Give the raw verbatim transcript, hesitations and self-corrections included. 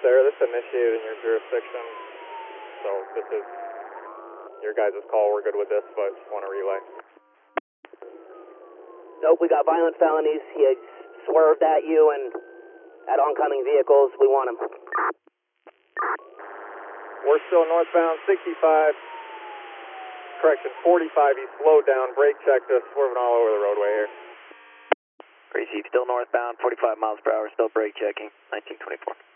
there. This initiated in your jurisdiction, so this is your guys' call. We're good with this, but just want to relay. Nope, we got violent felonies. He had swerved at you and at oncoming vehicles. We want him. We're still northbound sixty-five. Correction, forty-five. He slowed down, brake checked us, swerving all over the roadway here. Crazy, still northbound, forty-five miles per hour, still brake checking, nineteen twenty-four.